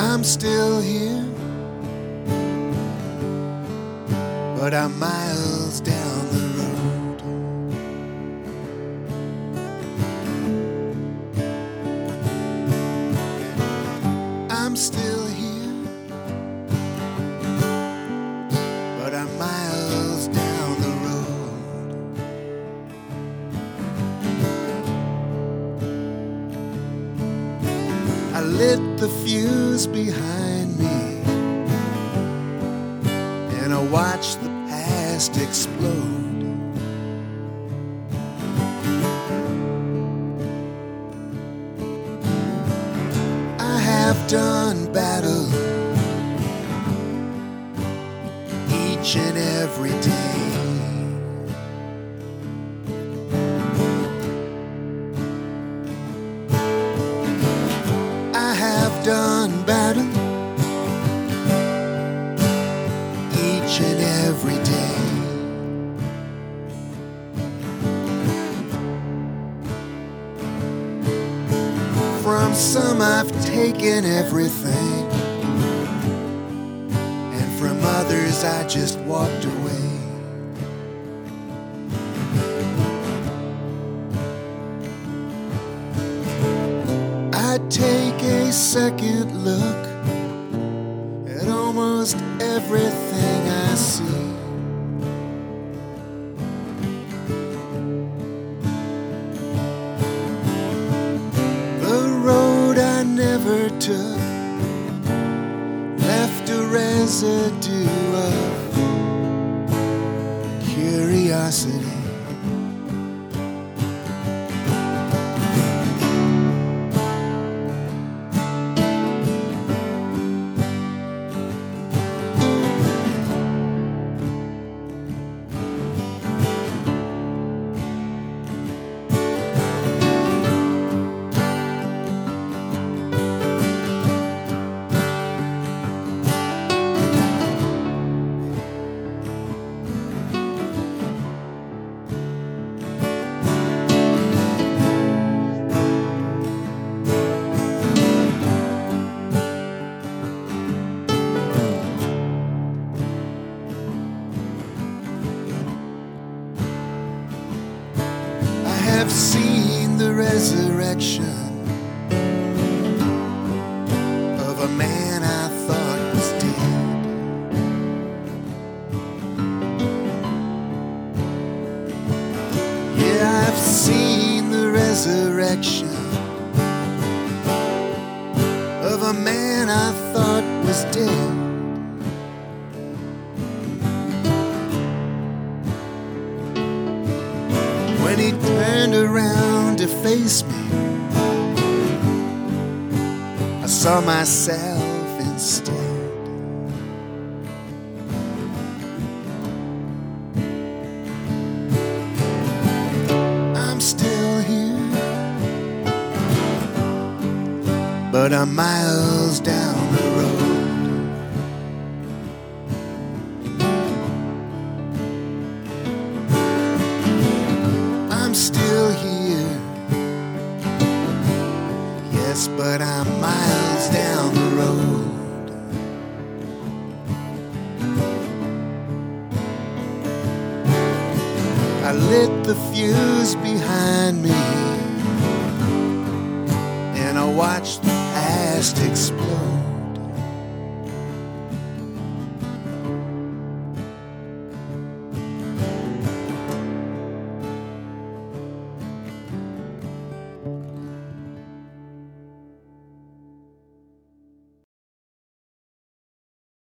I'm still here, but I'm miles down the road. I'm still here, but I'm miles down the road. I lit the fuse behind me, and I watched the past explode. I have done battle each and every day. I have done battle each and every day. From some I've taken everything, and from others I just walked away. I take a second look at almost everything I see. The road I never took left a residue of curiosity. I've seen the resurrection of a man I thought was dead. Yeah, I've seen the resurrection of a man I thought was dead. When he turned around to face me, I saw myself instead. I'm still here, but I'm miles down the road. I'm still here, yes, but I'm miles down the road. I lit the fuse behind me, and I watched the past explode.